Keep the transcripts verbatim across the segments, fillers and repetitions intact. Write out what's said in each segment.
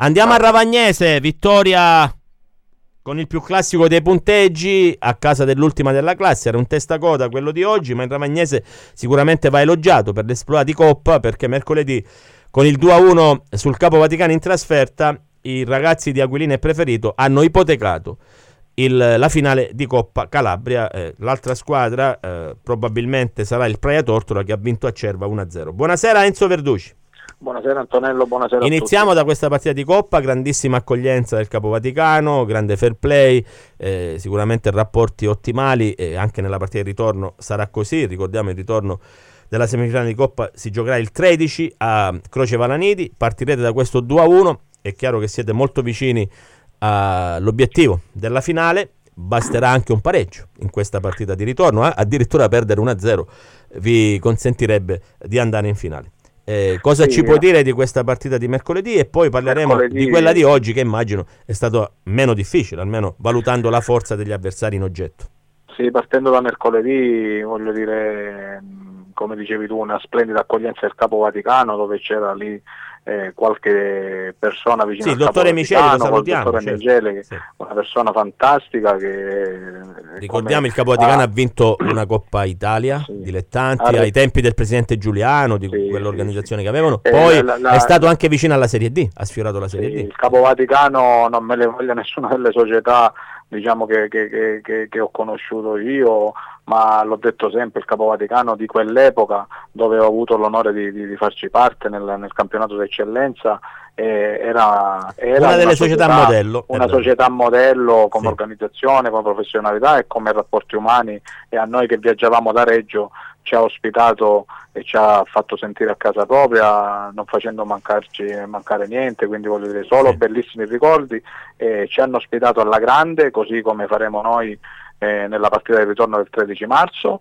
Andiamo a Ravagnese, vittoria con il più classico dei punteggi a casa dell'ultima della classe. Era un testacoda quello di oggi, ma il Ravagnese sicuramente va elogiato per l'esploit di Coppa, perché mercoledì con il due a uno sul Capo Vaticano in trasferta i ragazzi di Aquilina e Preferito hanno ipotecato il, la finale di Coppa Calabria. Eh, l'altra squadra eh, probabilmente sarà il Praia Tortora, che ha vinto a Cerva uno a zero. Buonasera Enzo Verduci. Buonasera Antonello, buonasera. Iniziamo a tutti. da questa partita di Coppa, grandissima accoglienza del Capo Vaticano, grande fair play, eh, sicuramente rapporti ottimali, e anche nella partita di ritorno sarà così. Ricordiamo il ritorno della semifinale di Coppa si giocherà il tredici a Croce Valanidi, partirete da questo due a uno, è chiaro che siete molto vicini all'obiettivo della finale, basterà anche un pareggio in questa partita di ritorno, eh? Addirittura perdere uno a zero vi consentirebbe di andare in finale. Eh, cosa sì, ci puoi dire di questa partita di mercoledì, e poi parleremo mercoledì... di quella di oggi, che immagino è stato meno difficile, almeno valutando la forza degli avversari in oggetto. Sì, partendo da mercoledì, voglio dire, come dicevi tu, una splendida accoglienza del Capo Vaticano, dove c'era lì eh, qualche persona vicino sì, al il dottore Capo Miceli, Vaticano, lo salutiamo, il dottore certo. Miceli, che sì. una persona fantastica che... Ricordiamo come... il Capo Vaticano ah, ha vinto una Coppa Italia, sì. dilettanti, ah, ai tempi del presidente Giuliano, di sì, quell'organizzazione sì, che avevano, sì. poi eh, la, la, è stato la... anche vicino alla Serie D, ha sfiorato la Serie sì, D. Il Capo Vaticano non me le voglia nessuna delle società, diciamo, che, che, che, che, che ho conosciuto io, ma l'ho detto sempre, il Capo Vaticano di quell'epoca, dove ho avuto l'onore di, di, di farci parte nel, nel campionato d'eccellenza, eh, era, era una delle una società, società modello, una società modello come sì. organizzazione, come professionalità e come rapporti umani, e a noi che viaggiavamo da Reggio ci ha ospitato e ci ha fatto sentire a casa propria, non facendo mancarci, mancare niente, quindi voglio dire solo sì. bellissimi ricordi. Eh, ci hanno ospitato alla grande, così come faremo noi eh, nella partita di ritorno del tredici marzo,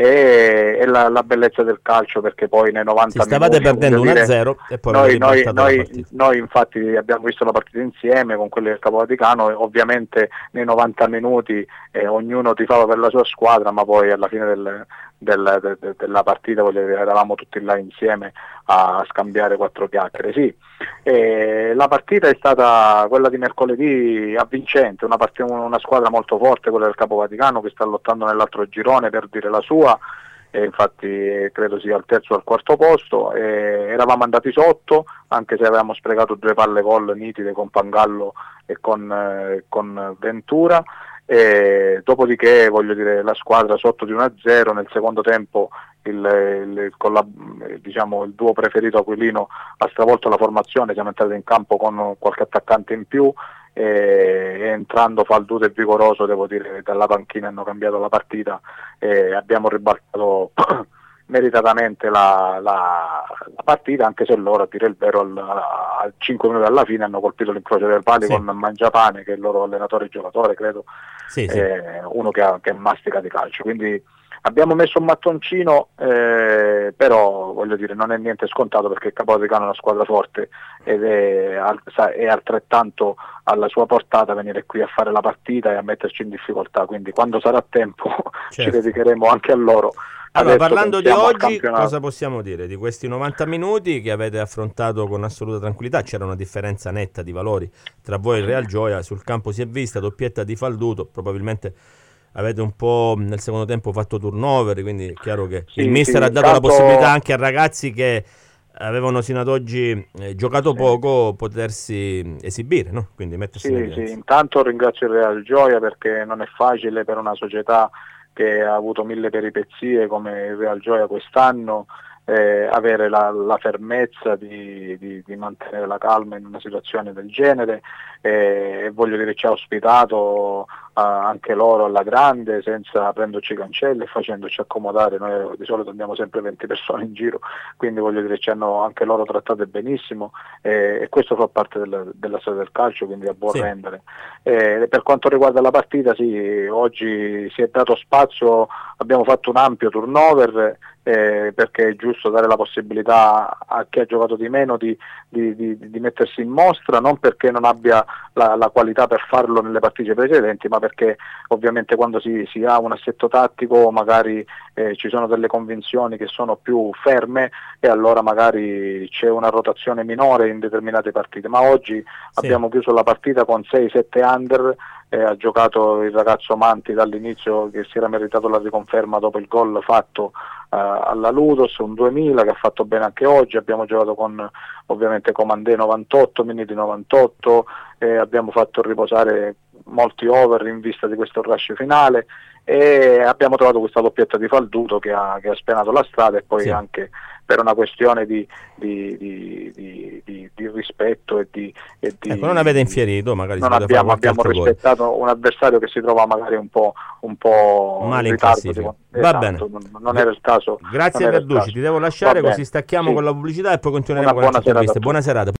e, e la, la bellezza del calcio, perché poi nei novanta sì, stavate minuti perdendo uno a zero e poi noi, noi, noi, noi, noi infatti abbiamo visto la partita insieme con quelli del Capo Vaticano, e ovviamente nei novanta minuti eh, ognuno tifava per la sua squadra, ma poi alla fine del, del, de, de, della partita voglio dire, eravamo tutti là insieme a scambiare quattro chiacchiere. Sì. E la partita è stata quella di mercoledì avvincente, una, partita, una squadra molto forte, quella del Capo Vaticano, che sta lottando nell'altro girone per dire la sua, e infatti credo sia al terzo o al quarto posto. E eravamo andati sotto, anche se avevamo sprecato due palle gol nitide con Pangallo e con, eh, con Ventura. E dopodiché voglio dire la squadra sotto di uno a zero, nel secondo tempo il, il, con la, diciamo, il duo Preferito Aquilino ha stravolto la formazione, siamo entrati in campo con qualche attaccante in più, e, e entrando Falduto e Vigoroso, devo dire, dalla panchina hanno cambiato la partita e abbiamo ribaltato meritatamente la, la, la partita, anche se loro, a dire il vero, al, a cinque minuti alla fine hanno colpito l'incrocio del pali, sì, con Mangiapane, che è il loro allenatore e giocatore, credo, sì, eh, sì. uno che, ha, che mastica di calcio. Quindi abbiamo messo un mattoncino, eh, però voglio dire non è niente scontato, perché il Capo Vaticano è una squadra forte ed è, è altrettanto alla sua portata venire qui a fare la partita e a metterci in difficoltà, quindi quando sarà tempo certo. ci dedicheremo anche a loro. Allora, adesso parlando di oggi, cosa possiamo dire di questi novanta minuti che avete affrontato con assoluta tranquillità? C'era una differenza netta di valori tra voi e il Real Gioia, sul campo si è vista, doppietta di Falduto, probabilmente avete un po' nel secondo tempo fatto turnover, quindi è chiaro che sì, il mister sì, ha dato tanto... la possibilità anche a ragazzi che avevano sino ad oggi eh, giocato sì. poco potersi esibire, no? Quindi mettersi sì, in sì, intanto ringrazio il Real Gioia, perché non è facile per una società che ha avuto mille peripezie come il Real Gioia quest'anno eh, avere la, la fermezza di, di, di mantenere la calma in una situazione del genere, eh, e voglio dire ci ha ospitato Uh, anche loro alla grande, senza prenderci cancelli e facendoci accomodare. Noi di solito andiamo sempre venti persone in giro, quindi voglio dire ci hanno anche loro trattate benissimo, eh, e questo fa parte del, della storia del calcio, quindi a buon sì. rendere. Eh, per quanto riguarda la partita, sì, oggi si è dato spazio, abbiamo fatto un ampio turnover, eh, perché è giusto dare la possibilità a chi ha giocato di meno di, di, di, di mettersi in mostra, non perché non abbia la, la qualità per farlo nelle partite precedenti, ma perché ovviamente quando si, si ha un assetto tattico magari eh, ci sono delle convinzioni che sono più ferme e allora magari c'è una rotazione minore in determinate partite, ma oggi sì. abbiamo chiuso la partita con sei sette under, eh, ha giocato il ragazzo Manti dall'inizio, che si era meritato la riconferma dopo il gol fatto eh, alla Ludos, un duemila che ha fatto bene anche oggi. Abbiamo giocato con ovviamente Comandè novantotto, Miniti novantotto, eh, abbiamo fatto riposare molti over in vista di questo rush finale e abbiamo trovato questa doppietta di Falduto che ha, che ha spenato la strada, e poi sì. anche per una questione di, di, di, di, di, di rispetto e di, e di ecco, non avete infierito, magari non si abbiamo, abbiamo rispettato gol. un avversario che si trova magari un po', un po' male in ritardo, classifica. esatto, Va bene, non, non era il caso. Grazie Verducci, ti devo lasciare, così stacchiamo sì. con la pubblicità e poi continueremo Una con le buona interviste. Buona serata.